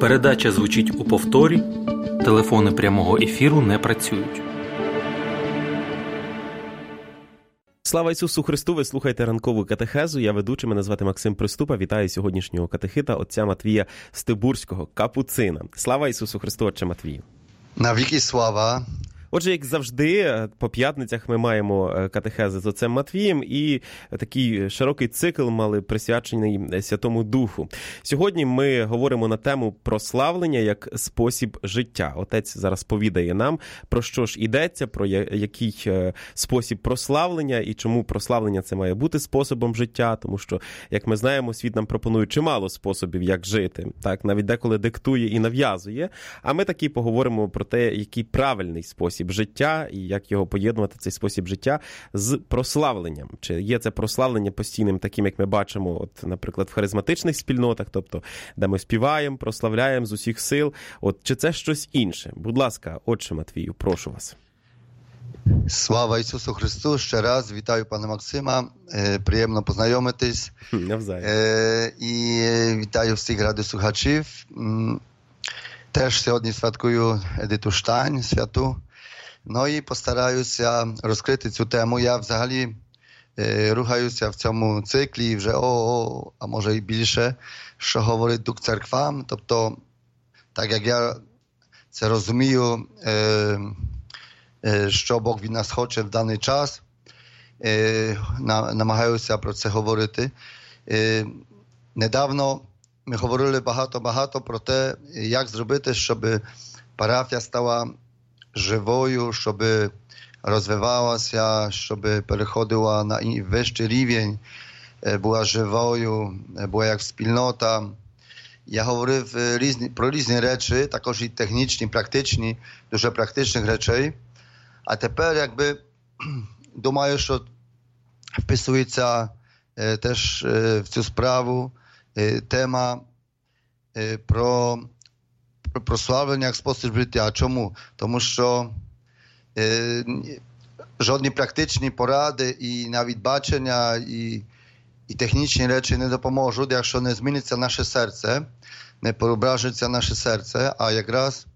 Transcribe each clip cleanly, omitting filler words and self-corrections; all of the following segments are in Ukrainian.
Передача звучить у повторі, телефони прямого ефіру не працюють. Слава Ісусу Христу! Ви слухаєте ранкову катехезу. Я ведучий, мене звати Максим Приступа. Вітаю сьогоднішнього катехита, отця Матвія Стибурського, капуцина. Слава Ісусу Христу, отче Матвію! Навіки слава! Отже, як завжди, по п'ятницях ми маємо катехези з отцем Матвієм і такий широкий цикл мали присвячений Святому Духу. Сьогодні ми говоримо на тему прославлення як спосіб життя. Отець зараз повідає нам, про що ж йдеться, про який спосіб прославлення і чому прославлення це має бути способом життя, тому що, як ми знаємо, світ нам пропонує чимало способів, як жити, так, навіть деколи диктує і нав'язує, а ми таки поговоримо про те, який правильний спосіб життя і як його поєднувати, цей спосіб життя, з прославленням. Чи є це прославлення постійним таким, як ми бачимо, от, наприклад, в харизматичних спільнотах, тобто, де ми співаємо, прославляємо з усіх сил, от, чи це щось інше? Будь ласка, отче Матвію, прошу вас. Слава Ісусу Христу! Ще раз вітаю пана Максима, приємно познайомитись. Навзаєм. І вітаю всіх радіослухачів. Теж сьогодні святкую Едиту Штайн, святу. Ну і постараюся розкрити цю тему. Я взагалі рухаюся в цьому циклі вже, а може і більше, що говорить Дух церквам. Тобто, так як я це розумію, що Бог від нас хоче в даний час, намагаюся про це говорити. Недавно ми говорили багато про те, як зробити, щоб парафія стала живою, щоб розвивалася, щоб переходила на вищий рівень, була живою, була як спільнота. Я говорив про різні речі, також і технічні, практичні, дуже практичних речей. А тепер, якби, думаю, що вписується теж в цю справу тема про прославлення як спосіб життя. Чому? Тому що жодні практичні поради і навіть бачення і технічні речі не допоможуть, якщо не зміниться наше серце, не переображується наше серце, а якраз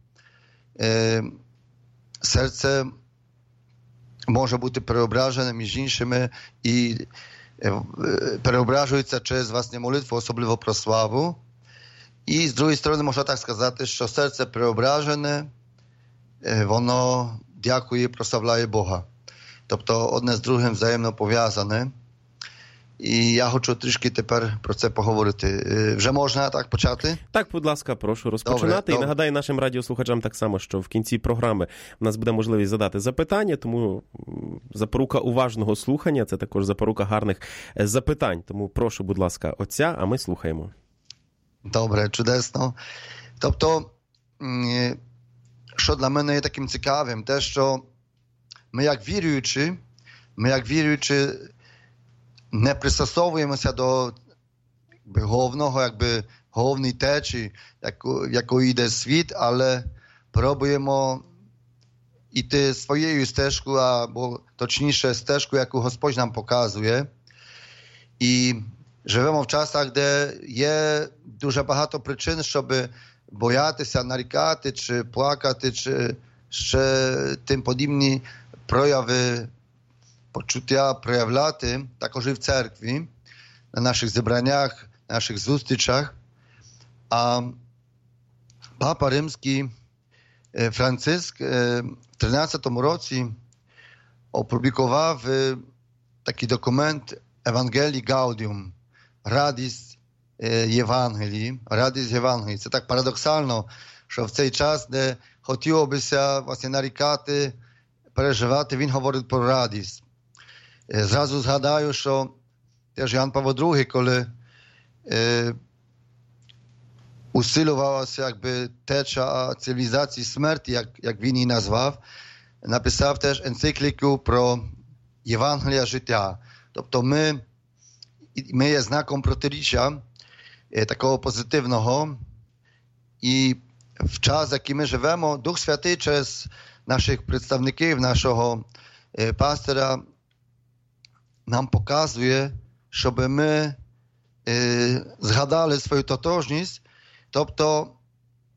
серце може бути переображене між іншими і переображується через власне молитву, особливо про славу. І з другої сторони, можна так сказати, що серце преображене, воно дякує, прославляє Бога. Тобто одне з другим взаємно пов'язане. І я хочу трішки тепер про це поговорити. Вже можна так почати? Так, будь ласка, прошу розпочинати. Добре. І нагадаю нашим радіослухачам так само, що в кінці програми в нас буде можливість задати запитання, тому запорука уважного слухання – це також запорука гарних запитань. Тому прошу, будь ласка, отця, а ми слухаємо. Добре, чудесно. Тобто, що для мене є таким цікавим, те, що ми як віруючі, не пристосовуємося до головної течії, якою йде світ, але пробуємо йти своєю стежкою, або точніше стежкою, яку Господь нам показує. І живемо в часах, де є дуже багато причин, щоб боятися, нарікати, чи плакати, чи ще тим подібні прояви почуття проявляти, також і в церкві, на наших зібраннях, на наших зустрічах. А Папа Римський Франциск в 13-му році опублікував такий документ Evangelii Gaudium, радість Євангелії. Радість Євангелії. Це так парадоксально, що в цей час, де хотілося власне нарікати, переживати, він говорить про радість. Зразу згадаю, що теж Ян Павло II, коли усилювалася якби теча цивілізації смерті, як він її назвав, написав теж енцикліку про Євангелія життя. Тобто ми є знаком протиріччя такого позитивного, і в час, який ми живемо, Дух Святий через наших представників, нашого пастора нам показує, щоб ми згадали свою тотожність, тобто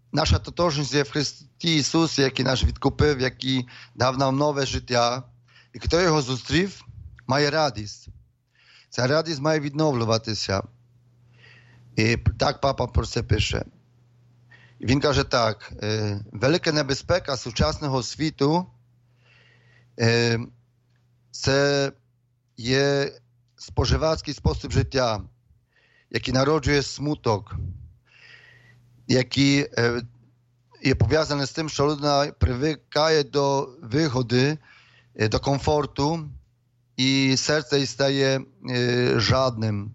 наша тотожність є в Христі Ісусі, який нас відкупив, який дав нам нове життя. І хто його зустрів, має радість. Ця радість має відновлюватися. І так папа про це пише. І він каже так, велика небезпека сучасного світу це є споживацький спосіб життя, який народжує смуток, який є пов'язаний з тим, що людина привикає до вигоди, до комфорту, і серце їй стає жадним,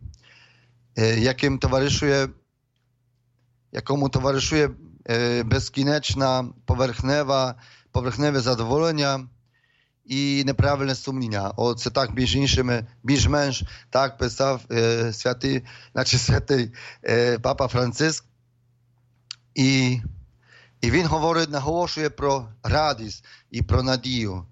якому товаришує безкінечна поверхневе задоволення і неправильне сумління. Це так більш-менш так писав святий Папа Франциск. І він наголошує про радість і про надію.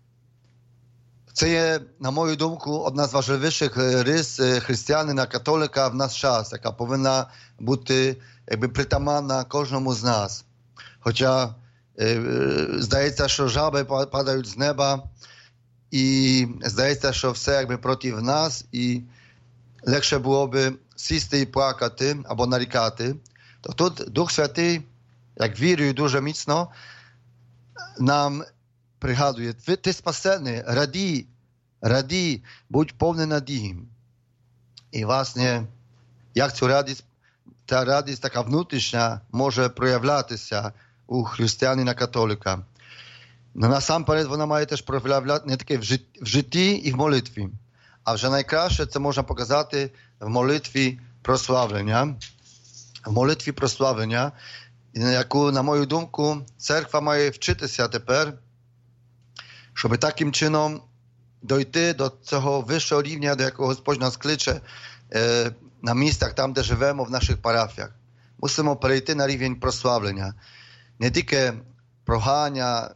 Це є, на мою думку, одна з важливіших рис християнина, католика в наш час, яка повинна бути притаманна кожному з нас. Хоча здається, що жаби падають з неба, і здається, що все проти нас, і легше було би сісти і плакати або нарікати, то тут Дух Святий, як вірую дуже міцно, нам пригадує, ти спасений, радій, будь повний надії. І, власне, як ця радість така внутрішня може проявлятися у християнина-католика. Насамперед вона має теж проявляти не тільки в житті і в молитві, а вже найкраще це можна показати в молитві прославлення. В молитві прославлення, яку, на мою думку, церква має вчитися тепер, щоб таким чином дойти до цього вищого рівня, до якого Господь нас кличе на місцях, там, де живемо, в наших парафіях. Мусимо перейти на рівень прославлення. Не тільки прохання,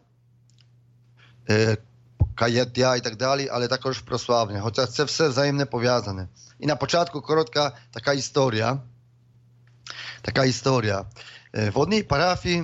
каяття і так далі, але також прославлення. Хоча це все взаємне пов'язане. І на початку коротка така історія. В одній парафії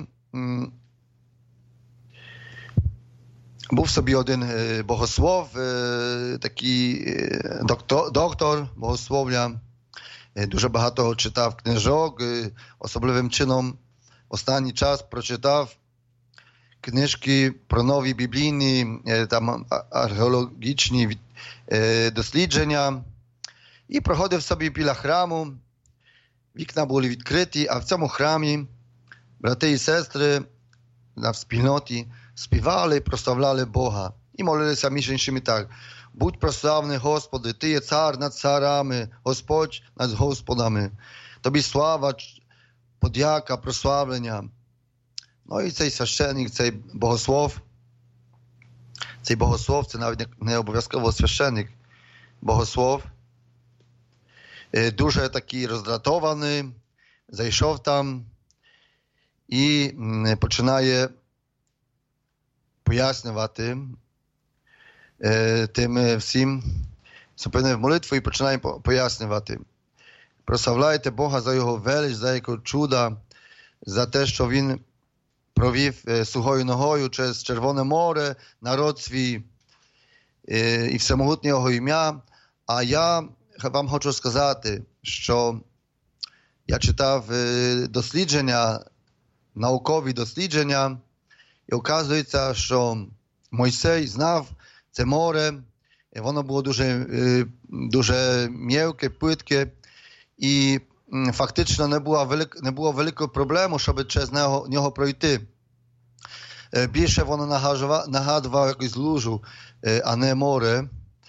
був собі один богослов, такий доктор богослов'я, дуже багато читав книжок, особливим чином останній час прочитав книжки про нові біблійні, там археологічні дослідження і проходив собі біля храму. Вікна були відкриті, а в цьому храмі брати і сестри на спільноті співали, прославляли Бога. І молилися між іншими так. Будь прославний, Господи, Ти є цар над царами, Господь над господами. Тобі слава, подяка, прославлення. Ну і цей священник, цей богослов, це навіть не обов'язково священник, богослов, дуже такий роздратований, зайшов там і починає пояснювати тим всім, зупинив молитву і починає пояснювати. Прославляйте Бога за Його велич, за Його чуда, за те, що Він провів сухою ногою через Червоне море, народ свій і всемогутнє Його ім'я. А я вам хочу сказати, що я читав дослідження, наукові дослідження, і оказується, що Мойсей знав це море, і воно було дуже м'яке, плитке, і фактично не було великої проблеми, щоб через нього пройти. Більше воно нагадувало якусь лужу, а не море.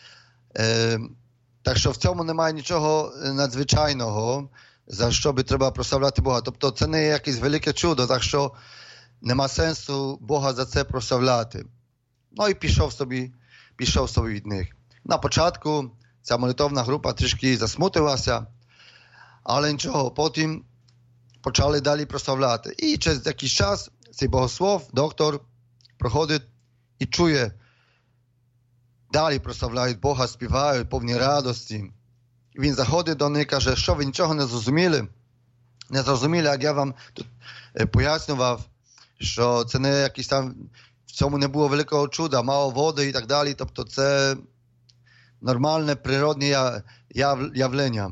Так що в цьому немає нічого надзвичайного, за що би треба прославляти Бога. Тобто це не є якесь велике чудо, так що нема сенсу Бога за це прославляти. Ну і пішов собі від них. На початку ця молитовна група трішки засмутилася, але нічого, потім почали далі прославляти. І через якийсь час цей богослов, доктор, проходить і чує, далі прославляють Бога, співають, повні радості. Він заходить до них і каже, що ви нічого не зрозуміли? не зрозуміли, як я вам тут пояснював, що це не якісь там, в цьому не було великого чуда, мало води і так далі, тобто це нормальне природне явлення.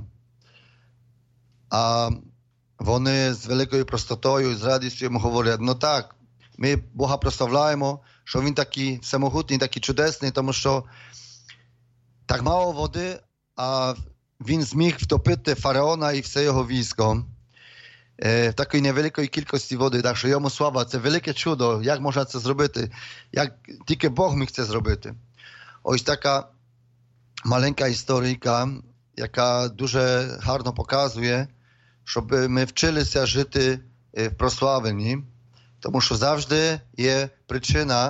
А вони з великою простотою, з радістю йому говорять, ну так, ми Бога прославляємо, що Він такий всемогутній, такий чудесний, тому що так мало води, а Він зміг втопити фараона і все його військо в такій невеликій кількості води. Так що йому слава, це велике чудо, як можна це зробити, як тільки Бог міг це зробити. Ось така маленька історійка, яка дуже гарно показує, щоб ми вчилися жити в прославленні, тому що завжди є причина,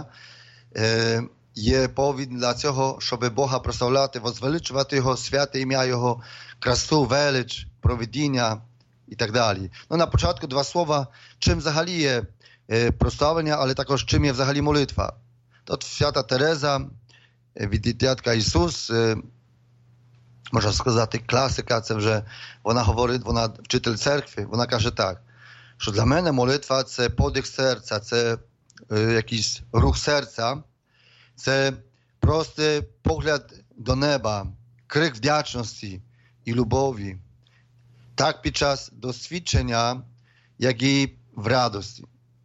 є повід для цього, щоб Бога прославляти, возвеличувати Його святе ім'я, Його красу, велич, провидіння і так далі. Ну, на початку два слова, чим взагалі є прославлення, але також чим є взагалі молитва. Тут свята Тереза від дитятка Ісус, можна сказати, класика, це вже вона говорить, вона вчитель церкви, вона каже так, що для мене молитва – це подих серця, це якийсь рух серця, це простий погляд до неба, крик вдячності і любові. Так під час досвідчення, як і в радості.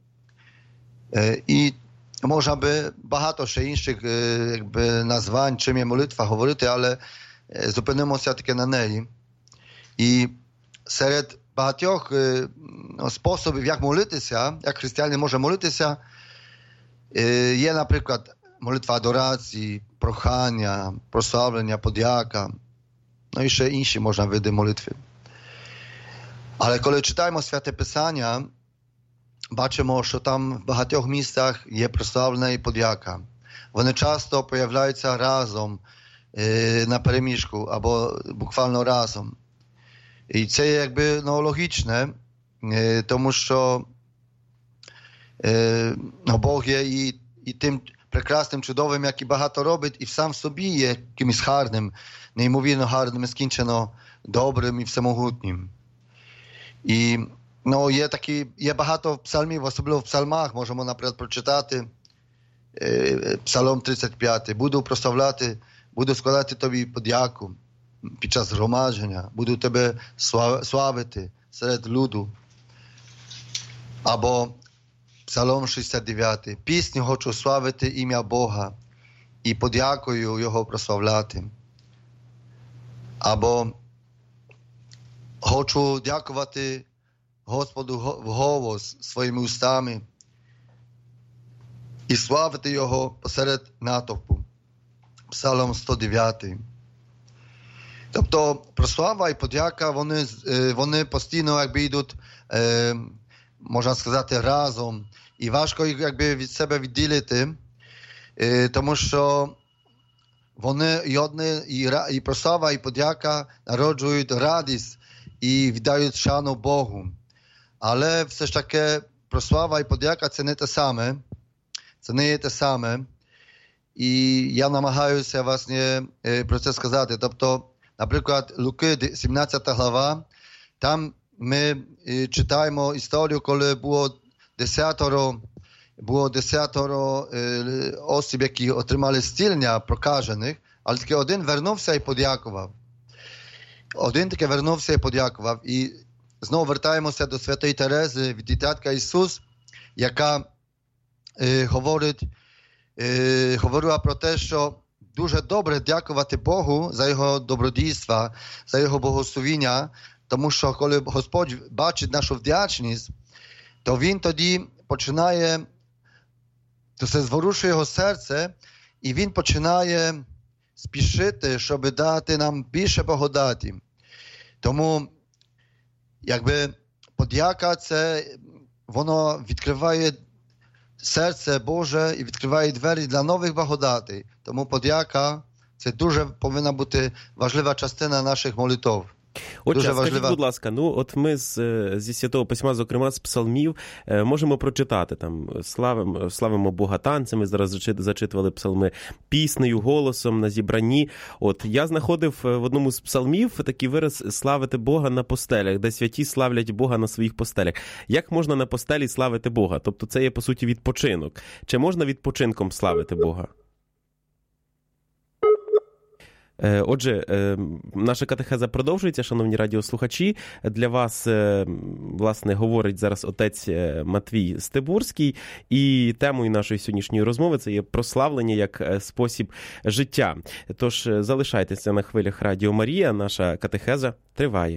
І можна би багато ще інших названь, чим є молитва, говорити, але зупинимося таки на неї. І серед багатьох способів, як молитися, як християнин може молитися, є, наприклад, молитва адорації, прохання, прославлення, подяка, ну і ще інші можна види молитви. Але коли читаємо Святе Писання, бачимо, що там в багатьох місцях є прославлення і подяка. Вони часто появляються разом, на переміжку, або буквально разом. І це якби логічне, тому що Бог є і тим прекрасним, чудовим, як і багато робить, і сам в собі є якимось гарним, неймовірно гарним, скінчено добрим і всемогутнім. І є багато псалмів, особливо в псалмах, можемо, наприклад, прочитати Псалом 35. Буду прославляти, буду складати тобі подяку під час громадження, буду тебе славити серед люду. Або Псалом 69. Пісню хочу славити ім'я Бога і подякою Його прославляти. Або хочу дякувати Господу вголос своїми устами і славити Його посеред натовпу. Псалом 109. Тобто прослава і подяка, вони постійно якби йдуть, можна сказати, разом. І важко їх якби від себе відділити, тому що вони і прослава, і подяка народжують радість і віддають шану Богу. Але все ж таки прослава і подяка – це не те саме. Це не є те саме. І я намагаюся власне про це сказати. Тобто, наприклад, Луки, 17 глава, там ми читаємо історію, коли було 10 осіб, які отримали зцілення прокажених, але таки один вернувся і подякував. І знову вертаємося до Святої Терези від дитятка Ісус, яка говорила про те, що дуже добре дякувати Богу за Його добродійства, за Його благословіння, тому що коли Господь бачить нашу вдячність, то Він тоді починає, то це зворушує Його серце, і Він починає спішити, щоб дати нам більше благодаті. Тому, якби, подяка, це, воно відкриває серце Боже і відкриває двері для нових благодатей. Тому подяка – це дуже повинна бути важлива частина наших молитв. Отже, Дуже скажіть, важлива. будь ласка, ну от ми зі Святого Письма, зокрема з псалмів, можемо прочитати там славимо Бога танцями, зараз зачитували псалми, піснею, голосом на зібранні. От я знаходив в одному з псалмів такий вираз «славити Бога на постелях», де святі славлять Бога на своїх постелях. Як можна на постелі славити Бога? Тобто це є, по суті, відпочинок. Чи можна відпочинком славити Бога? Отже, наша катехеза продовжується, шановні радіослухачі. Для вас, власне, говорить зараз отець Матвій Стебурський. І темою нашої сьогоднішньої розмови це є прославлення як спосіб життя. Тож залишайтеся на хвилях Радіо Марія, наша катехеза триває.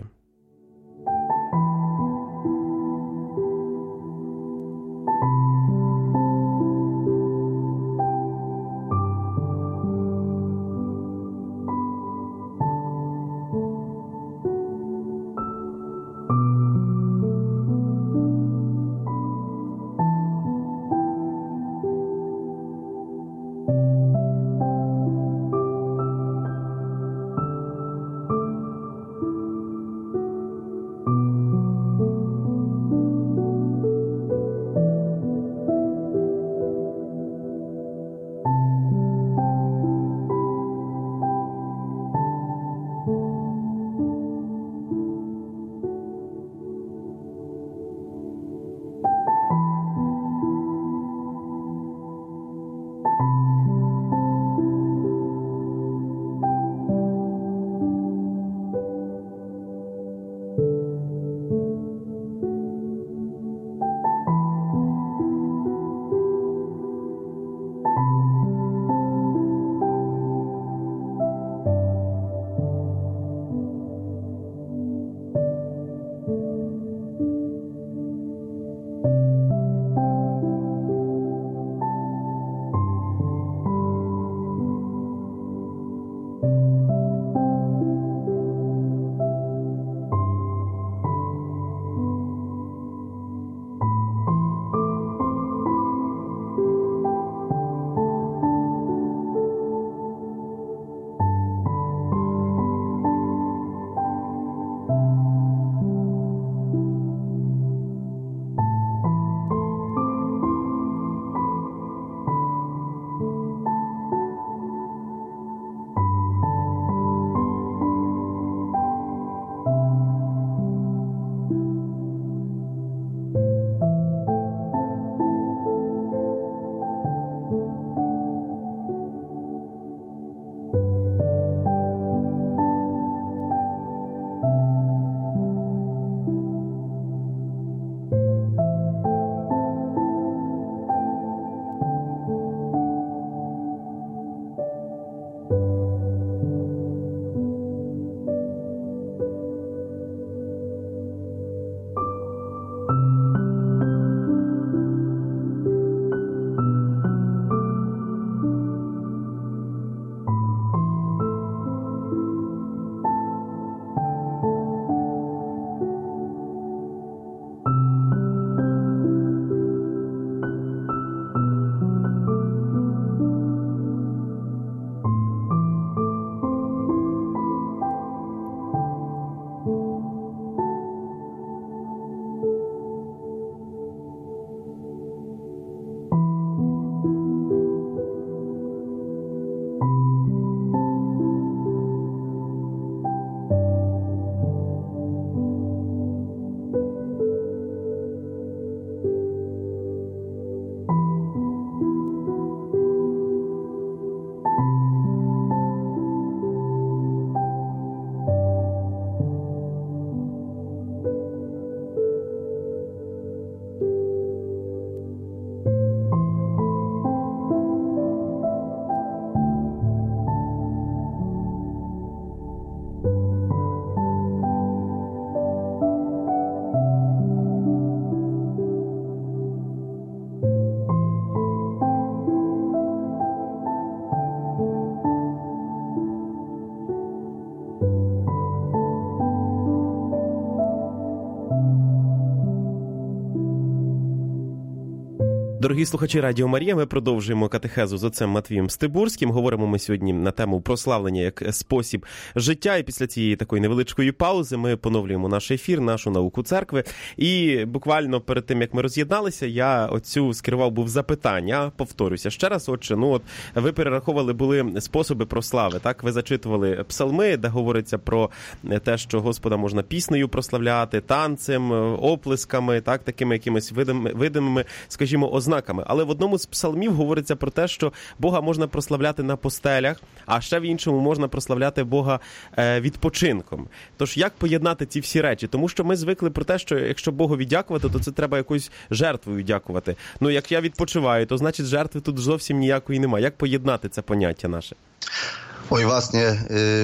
Дорогі слухачі Радіо Марія, ми продовжуємо катехезу з отцем Матвієм Стибурським. Говоримо ми сьогодні на тему прославлення як спосіб життя. І після цієї такої невеличкої паузи ми поновлюємо наш ефір, нашу науку церкви. І буквально перед тим, як ми роз'єдналися, я отцю скерував був запитання. Повторюся ще раз, отче, ви перераховували були способи прослави, так? Ви зачитували псалми, де говориться про те, що Господа можна піснею прославляти, танцем, оплесками, так, такими якимись видимими, скажімо, ознаками. Але в одному з псалмів говориться про те, що Бога можна прославляти на постелях, а ще в іншому можна прославляти Бога відпочинком. Тож як поєднати ці всі речі? Тому що ми звикли про те, що якщо Богові дякувати, то це треба якоюсь жертвою дякувати. Як я відпочиваю, то значить жертви тут зовсім ніякої немає. Як поєднати це поняття наше? Ой, власне,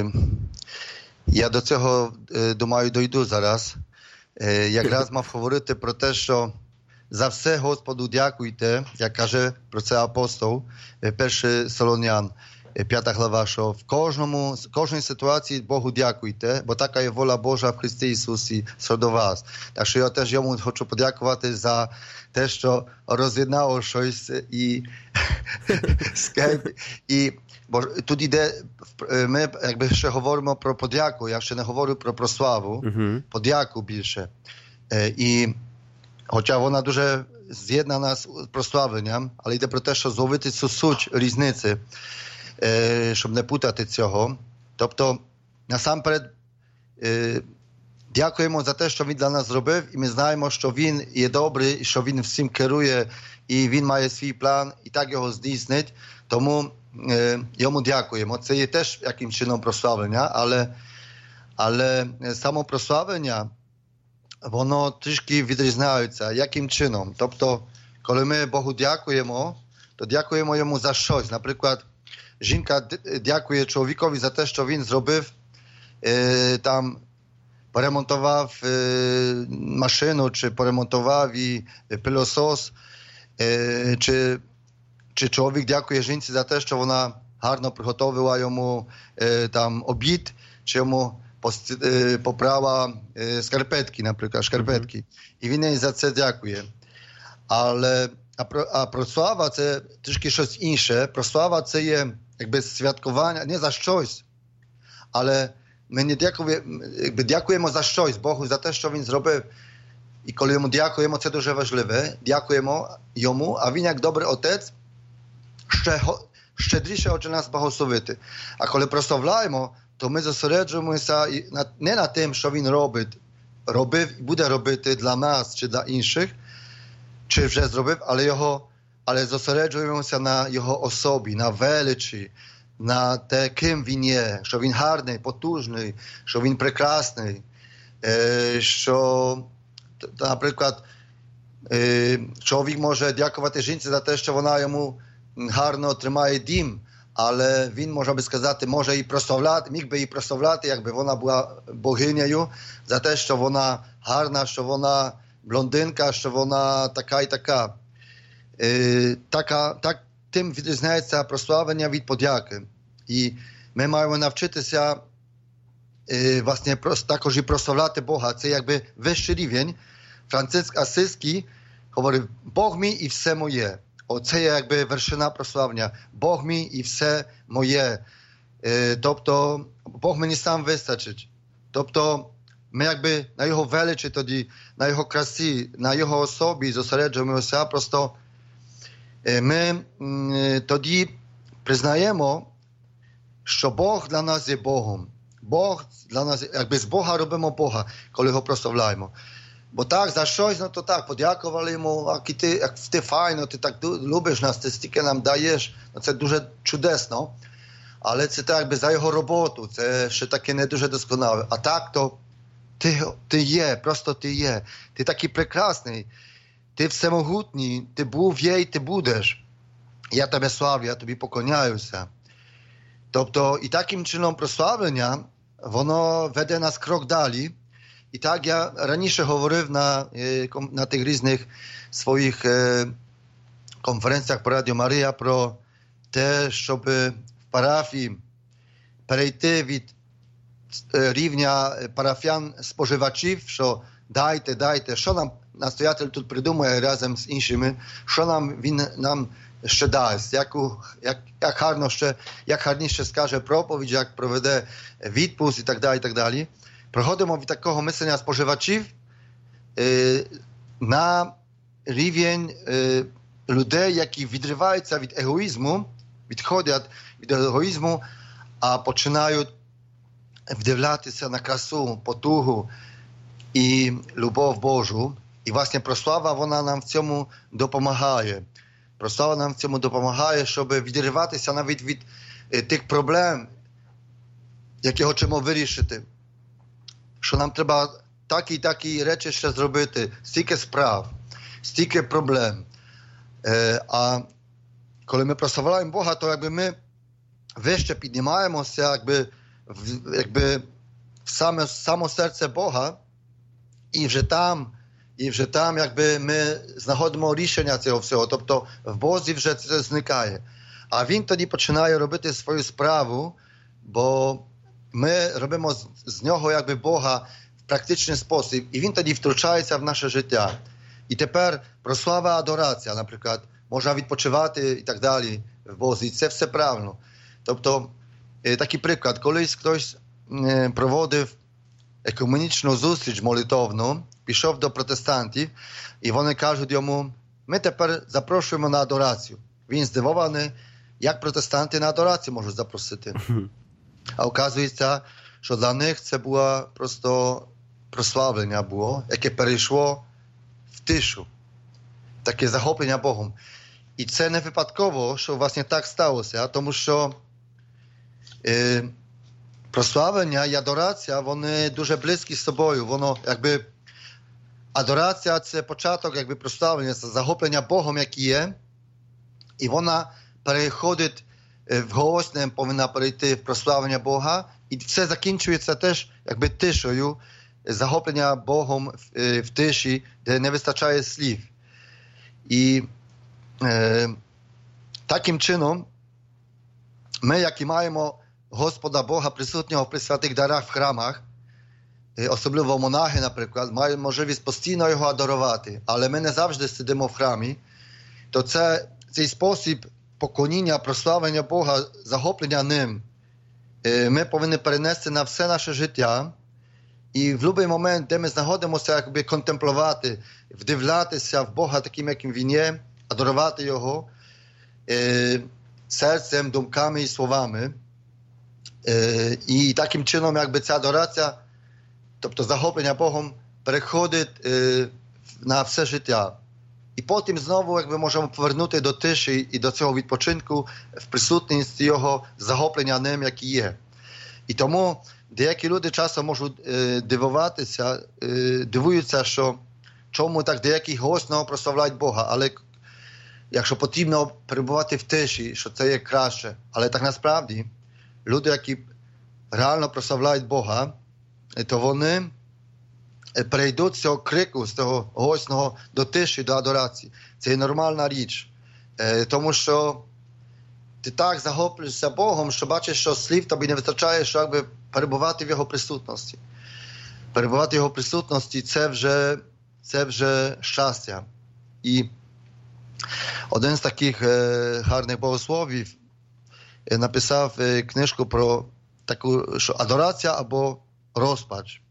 я до цього, думаю, дойду зараз. Якраз мав говорити про те, що за все Господу дякуйте, як каже про це апостол, 1 Солонян, 5 глава, що в кожній ситуації Богу дякуйте, бо така є воля Божа в Христі Ісусі до вас. Так що я теж йому хочу подякувати за те, що роз'єднало щось і бо тут іде, ми якби ще говоримо про подяку, я ще не говорю про прославу, подяку більше. І хоча вона дуже з'єднана з прославленням, але йде про те, що зловити цю суть різниці, щоб не путати цього. Тобто, насамперед, дякуємо за те, що він для нас зробив, і ми знаємо, що він є добрий, що він всім керує, і він має свій план, і так його здійснить. Тому йому дякуємо. Це є теж яким чином прославлення, але само прославлення, воно трішки відрізняється. Яким чином? Тобто, коли ми Богу дякуємо, то дякуємо йому за щось. Наприклад, жінка дякує чоловікові за те, що він зробив, там, поремонтував машину, чи поремонтував і пилосос, чи чоловік дякує жінці за те, що вона гарно приготовила йому там обід, чи йому поправила шкарпетки, наприклад, шкарпетки. І він їй за це дякує. А прослава – це трішки щось інше. Прослава – це є якби святкування, не за щось, але ми не дякуємо за щось Богу, за те, що він зробив. І коли йому дякуємо, це дуже важливе. Дякуємо йому, а він як добрий отець щедріше хоче нас благословити. А коли прославляємо, то ми зосереджуємося не на тим, що він робив і буде робити для нас чи для інших, чи вже зробив, але зосереджуємося на його особі, на величі, на те, ким він є, що він гарний, потужний, що він прекрасний, що, наприклад, чоловік може дякувати жінці за те, що вона йому гарно тримає дім, але він, можна би сказати, може її прославляти, міг би її прославляти, якби вона була богинею, за те, що вона гарна, що вона блондинка, що вона така і така. Тим відрізняється прославлення від подяки. І ми маємо навчитися власне також і прославляти Бога. Це якби вищий рівень. Франциск Асизький говорив: Бог мій і все моє. Оце є якби вершина прославлення. Бог мій і все моє. Тобто Бог мені сам вистачить. Тобто ми якби на його величі тоді, на його красі, на його особі зосереджуємося. Просто ми тоді признаємо, що Бог для нас є Богом. Бог для нас, якби з Бога робимо Бога, коли його прославляємо. Бо так, за щось, то так, подякували йому, як ти файно, ти так любиш нас, ти стільки нам даєш, це дуже чудесно. Але це так, якби за його роботу, це ще таке не дуже досконале. А так, то ти є, просто ти є. Ти такий прекрасний, ти всемогутній, ти був, є і ти будеш. Я тебе славлю, я тобі поклоняюся. Тобто, і таким чином прославлення, воно веде нас крок далі. І так я раніше говорив на тих різних своїх конференціях по Радіо Марія про те, щоб в парафії перейти від рівня парафіян споживачів, що дайте, що нам настоятель тут придумує разом з іншими, що він нам ще дасть, як гарніше скаже проповідь, як проведе відпуск і так далі, і так далі. Проходимо від такого мислення споживачів на рівень людей, які відриваються від егоїзму, відходять від егоїзму, а починають вдивлятися на красу, потугу і любов Божу. І, власне, прослава, вона нам в цьому допомагає. Прослава нам в цьому допомагає, щоб відриватися навіть від тих проблем, які хочемо вирішити. Що нам треба такі речі ще зробити, стільки справ, стільки проблем. А коли ми прославляємо Бога, то якби ми вище піднімаємося, якби в само серце Бога, і вже там якби ми знаходимо рішення цього всього. Тобто в Бозі вже це зникає. А він тоді починає робити свою справу, бо ми робимо з нього якби Бога в практичний спосіб, і він тоді втручається в наше життя. І тепер прослава, адорація, наприклад, можна відпочивати і так далі в Бозі. І це все правильно. Тобто, такий приклад, колись хтось проводив екуменічну зустріч молитовну, пішов до протестантів, і вони кажуть йому, ми тепер запрошуємо на адорацію. Він здивований, як протестанти на адорацію можуть запросити. А оказується, що для них це було просто прославлення було, яке перейшло в тишу. Таке захоплення Богом. І це не випадково, що власне так сталося, тому що прославлення і адорація, вони дуже близькі з собою. Воно, якби, адорація – це початок, якби, прославлення, це захоплення Богом, яке є, і вона переходить в голосне, повинна перейти в прославлення Бога, і все закінчується теж, якби, тишою, захоплення Богом в тиші, де не вистачає слів. І таким чином ми, які маємо Господа Бога присутнього при святих дарах в храмах, особливо монахи, наприклад, мають можливість постійно його адорувати, але ми не завжди сидимо в храмі, то цей спосіб поклоніння, прославлення Бога, захоплення ним, ми повинні перенести на все наше життя. І в будь-який момент, де ми знаходимося, якби контемплувати, вдивлятися в Бога таким, яким Він є, адорувати Його серцем, думками і словами. І таким чином, якби ця адорація, тобто захоплення Богом, переходить на все життя. І потім знову, якби, можемо повернути до тиші і до цього відпочинку в присутності Його, захоплення ним, який є. І тому деякі люди часом можуть дивуються, що чому так деякі голосно прославляють Бога, але якщо потрібно перебувати в тиші, що це є краще. Але так насправді люди, які реально прославляють Бога, то вони перейдуть з цього крику, з того голосного до тиші, до адорації. Це є нормальна річ. Тому що ти так захоплюєшся Богом, що бачиш, що слів тобі не вистачає, що якби перебувати в Його присутності. Перебувати в Його присутності – це вже щастя. І один з таких гарних богословів написав книжку про таку, що адорація або розпач.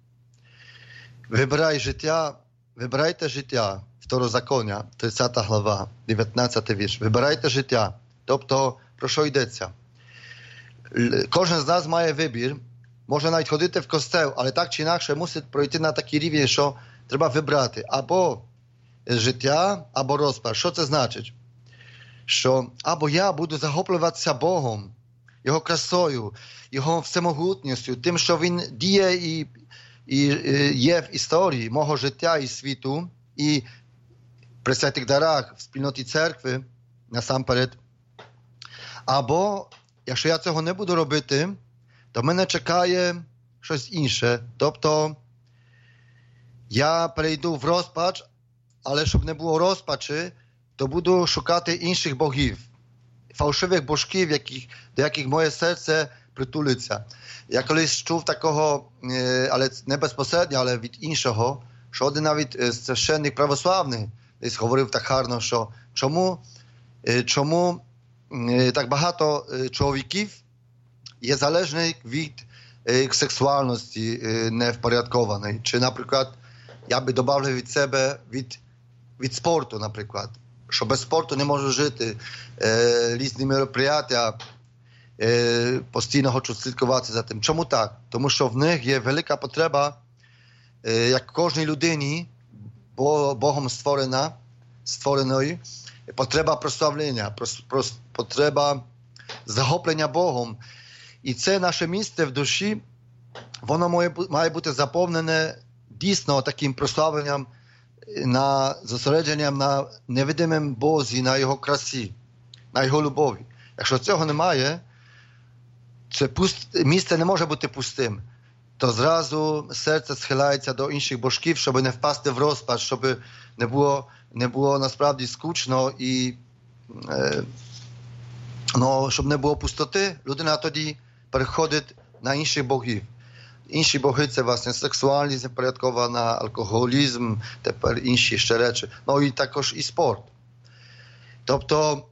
Вибирайте життя, Второзаконня, 30 глава, 19 вірш. Вибирайте життя. Тобто, про що йдеться? Кожен з нас має вибір. Може навіть ходити в костел, але так чи інакше мусить пройти на такий рівень, що треба вибрати або життя, або розпач. Що це значить? Що або я буду захоплюватися Богом, Його красою, Його всемогутністю, тим, що Він діє і є в історії мого життя і світу, і при святих дарах в спільноті церкви, насамперед. Або, якщо я цього не буду робити, то мене чекає щось інше. Тобто, я перейду в розпач, але щоб не було розпачі, то буду шукати інших богів, фальшивих божків, до яких моє серце притулиться. Я колись чув такого, але не безпосередньо, але від іншого, що один навіть священник православний десь говорив так гарно, що чому так багато чоловіків є залежних від сексуальності невпорядкованої. Чи, наприклад, я би додав від себе від спорту, наприклад, що без спорту не можу жити, різні мероприятия, постійно хочу слідкувати за тим. Чому так? Тому що в них є велика потреба, як кожній людині, Богом створеної, потреба прославлення, потреба захоплення Богом. І це наше місце в душі, воно має бути заповнене дійсно таким прославленням, зосередженням на невидимому Бозі, на Його красі, на Його любові. Якщо цього немає, це місце не може бути пустим. То зразу серце схиляється до інших божків, щоб не впасти в розпач, щоб не було насправді скучно і щоб не було пустоти, людина тоді переходить на інших богів. Інші боги – це, власне, сексуальність непорядкована, алкоголізм, тепер інші ще речі. Ну і також і спорт. Тобто,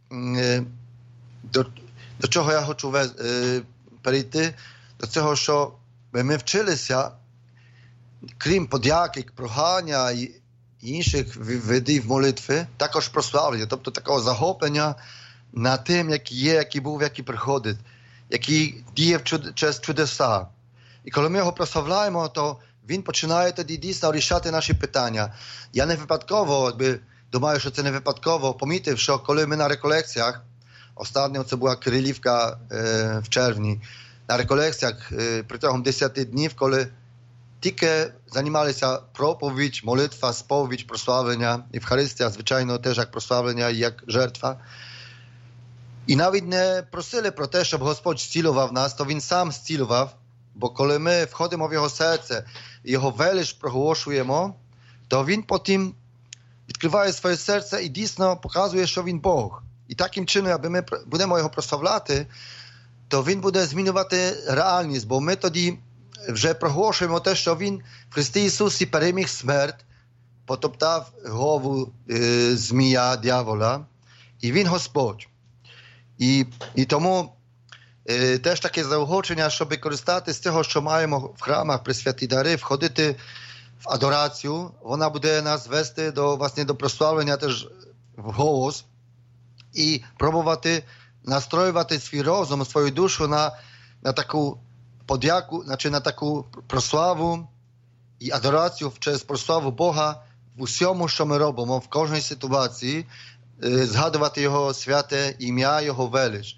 до чого я хочу перейти? До цього, що ми вчилися, крім подяки, прохання і інших видів молитви, також прославлення, тобто такого захоплення на тим, який є, який був, який приходить, який діє через чудеса. І коли ми його прославляємо, то він починає тоді дійсно рішати наші питання. Я не випадково, думаю, що це не випадково, помітив, що коли ми на реколекціях, останньо це була Кирилівка в червні, на реколекціях протягом 10 днів, коли тільки займалися проповідь, молитва, сповідь, прославлення, Євхаристія, звичайно, теж як прославлення і як жертва. І навіть не просили про те, щоб Господь зцілував нас, то Він сам зцілував, бо коли ми входимо в Його серце, Його велич проголошуємо, то Він потім відкриває своє серце і дійсно показує, що Він Бог. І таким чином, аби ми будемо Його прославляти, то Він буде змінювати реальність, бо ми тоді вже проголошуємо те, що Він в Христі Ісусі переміг смерть, потоптав голову змія, дьявола, і Він Господь. І тому теж таке заохочення, щоб користатися з того, що маємо в храмах при святі дари, входити в адорацію, вона буде нас вести до прославлення теж в голос і пробувати настроювати свій розум, свою душу на таку подяку, значить на таку прославу і адорацію через прославу Бога в усьому, що ми робимо, в кожній ситуації, згадувати Його святе ім'я, Його велич.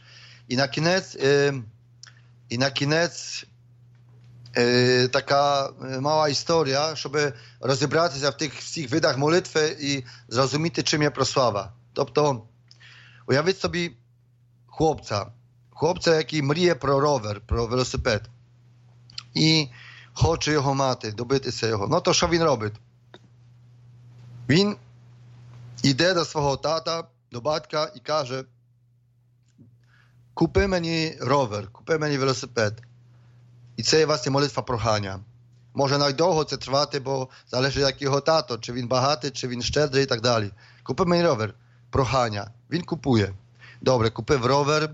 І на кінець така мала історія, щоб розібратися в тих всіх видах молитви і зрозуміти, чим є прослава. Тобто, уявіть собі хлопця, який мріє про ровер, про велосипед. І хоче його мати, добитися його. Ну, то що він робить? Він йде до свого тата, до батька і каже: купи мені ровер, купи мені велосипед. І це є власне молитва прохання. Може навіть довго це тривати, бо залежить, як його тато, чи він багатий, чи він щедрий і так далі. Купи мені ровер, прохання. Він купує. Добре, купив ровер.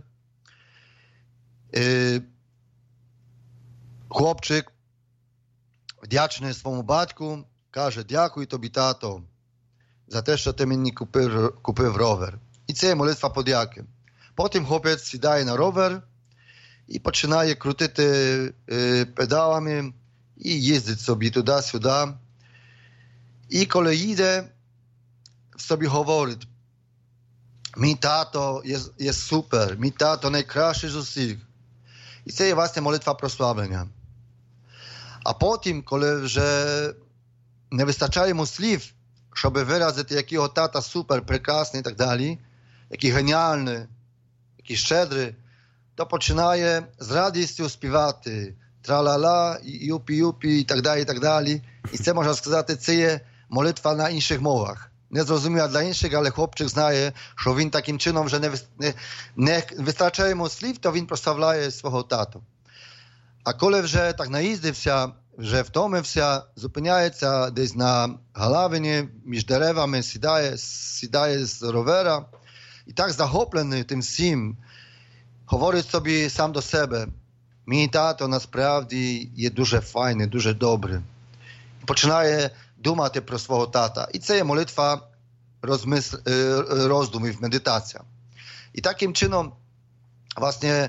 Хлопчик вдячний своєму батьку, каже: дякую тобі, тато, за те, що ти мені купив ровер. І це є молитва подяки. Потім хлопець сідає на ровер і починає крутити педалами і їздить собі туди-сюди. І коли їде, собі говорить: мій тато є супер, мій тато найкращий з усіх. І це є власне молитва прославлення. А потім, коли вже не вистачає йому слів, щоб виразити, який його тата супер, прекрасний і так далі, який геніальний, який щедрий, то починає з радістю співати тра-ла-ла, юпі-юпі і так далі, і так далі. І це, можна сказати, це є молитва на інших мовах. Не зрозуміла для інших, але хлопчик знає, що він таким чином вже не вистачає йому слів, то він прославляє свого тату. А коли вже так наїздився вже втомився, зупиняється десь на галявині, між деревами, сідає з ровера і так захоплений тим всім, говорить собі сам до себе: мій тато насправді є дуже файний, дуже добрий. Починає думати про свого тата. І це є молитва роздумів, медитація. І таким чином, власне,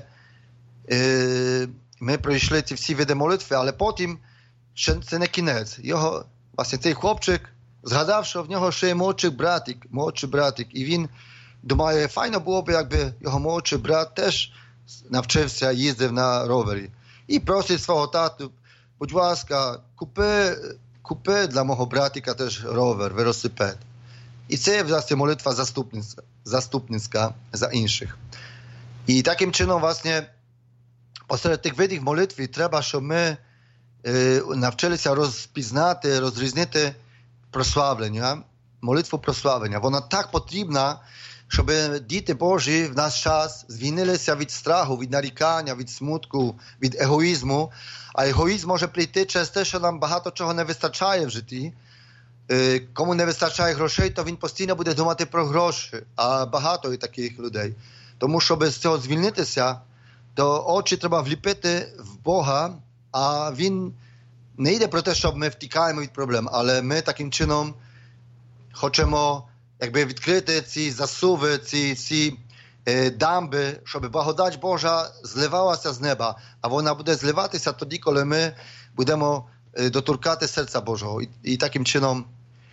ми пройшли ці всі види молитви, але потім це не кінець. Власне, цей хлопчик згадав, що в нього ще є молодший братик, і він думає, файно було б, якби його молодший брат теж навчився, їздив на ровері. І просить свого тату: будь ласка, купи для мого братика теж ровер, велосипед. І це, власне, молитва заступницька за інших. І таким чином, власне, посеред тих видів молитви треба, щоб ми навчилися розрізнити прославлення, молитву прославлення. Вона так потрібна, щоб діти Божі в наш час звільнилися від страху, від нарікання, від смутку, від егоїзму. А егоїзм може прийти через те, що нам багато чого не вистачає в житті. Кому не вистачає грошей, то він постійно буде думати про гроші, а багато є таких людей. Тому, щоб з цього звільнитися, то очі треба вліпити в Бога, а він не йде про те, щоб ми втікаємо від проблем, але ми таким чином хочемо якби відкрити ці засуви, ці дамби, щоб благодать Божа зливалася з неба, а вона буде зливатися тоді, коли ми будемо доторкати серця Божого. І таким чином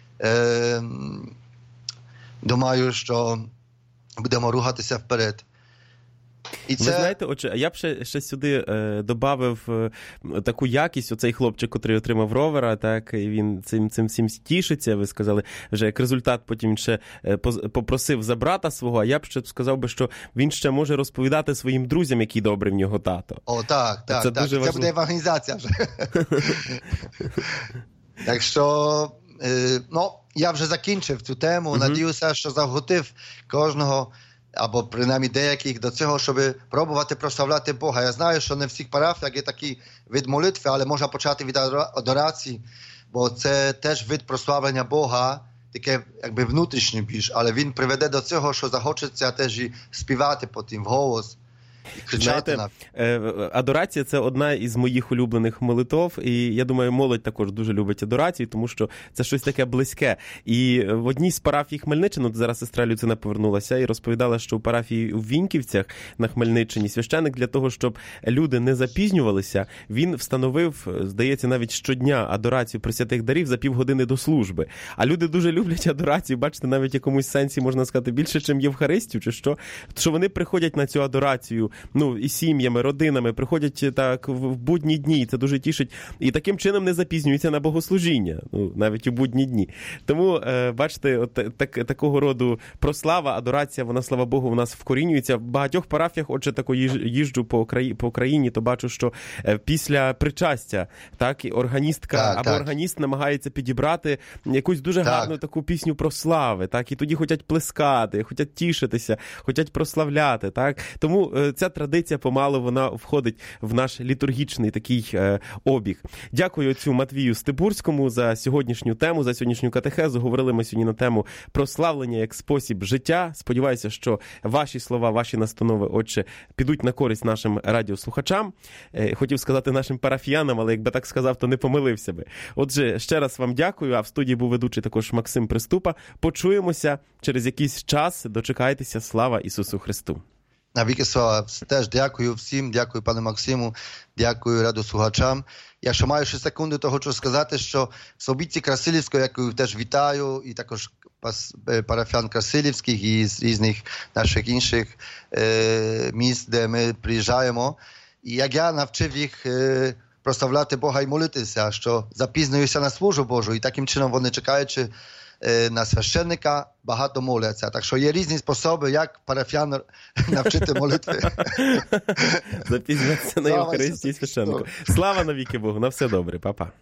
думаю, що будемо рухатися вперед. І це... Ви знаєте, отже, я б ще сюди додав таку якість, оцей хлопчик, котрий отримав ровера, так, і він цим всім тішиться, ви сказали, вже як результат потім він ще попросив за брата свого, а я б ще сказав би, що він ще може розповідати своїм друзям, який добрий в нього тато. О, так. Це буде евангелізація вже. Так що, я вже закінчив цю тему, надіюся, що заготив кожного, або принаймні деяких до цього, щоб пробувати прославляти Бога. Я знаю, що не в всіх парафіях є такий вид молитви, але можна почати від адорації, бо це теж вид прославлення Бога, таке якби внутрішнє більш, але він приведе до цього, що захочеться теж і співати потім вголос. Знаєте, адорація – це одна із моїх улюблених молитов, і я думаю, молодь також дуже любить адорацію, тому що це щось таке близьке. І в одній з парафій Хмельниччини, зараз сестра Люцина повернулася і розповідала, що в парафії у Віньківцях на Хмельниччині священик для того, щоб люди не запізнювалися, він встановив, здається, навіть щодня адорацію пресвятих дарів за півгодини до служби. А люди дуже люблять адорацію, бачите, навіть в якомусь сенсі, можна сказати, більше, ніж Євхаристію, чи що, що вони приходять на цю адорацію, і сім'ями, родинами, приходять так в будні дні, це дуже тішить, і таким чином не запізнюються на богослужіння, навіть у будні дні. Тому, бачите, такого роду прослава, адорація, вона, слава Богу, у нас вкорінюється. В багатьох парафіях, отже, тако їжджу по Україні, то бачу, що після причастя, так, органістка або органіст намагається підібрати якусь дуже гарну таку пісню прослави, так, і тоді хочуть плескати, хочуть тішитися, хочуть прославляти, так. Тому ця традиція помалу вона входить в наш літургічний такий обіг. Дякую отцю Матвію Стибурському за сьогоднішню тему, за сьогоднішню катехезу. Говорили ми сьогодні на тему прославлення як спосіб життя. Сподіваюся, що ваші слова, ваші настанови, отче, підуть на користь нашим радіослухачам. Хотів сказати нашим парафіянам, але якби так сказав, то не помилився би. Отже, ще раз вам дякую, а в студії був ведучий також Максим Приступа. Почуємося через якийсь час. Дочекайтеся. Слава Ісусу Христу! Навіки слава. Теж дякую всім, дякую пану Максиму, дякую радіослухачам. Якщо маю ще секунду, то хочу сказати, що в Собітці Красилівської, яку теж вітаю, і також парафіян Красилівських і з різних наших інших міст, де ми приїжджаємо. І як я навчив їх прославляти Бога і молитися, що запізнююся на службу Божу, і таким чином вони, чекаючи на священника, багато моляться. Так що є різні способи, як парафіян навчити молитви. Запізнюватися на Євхаристії священнику. Слава навіки Богу, на все добре, па-па.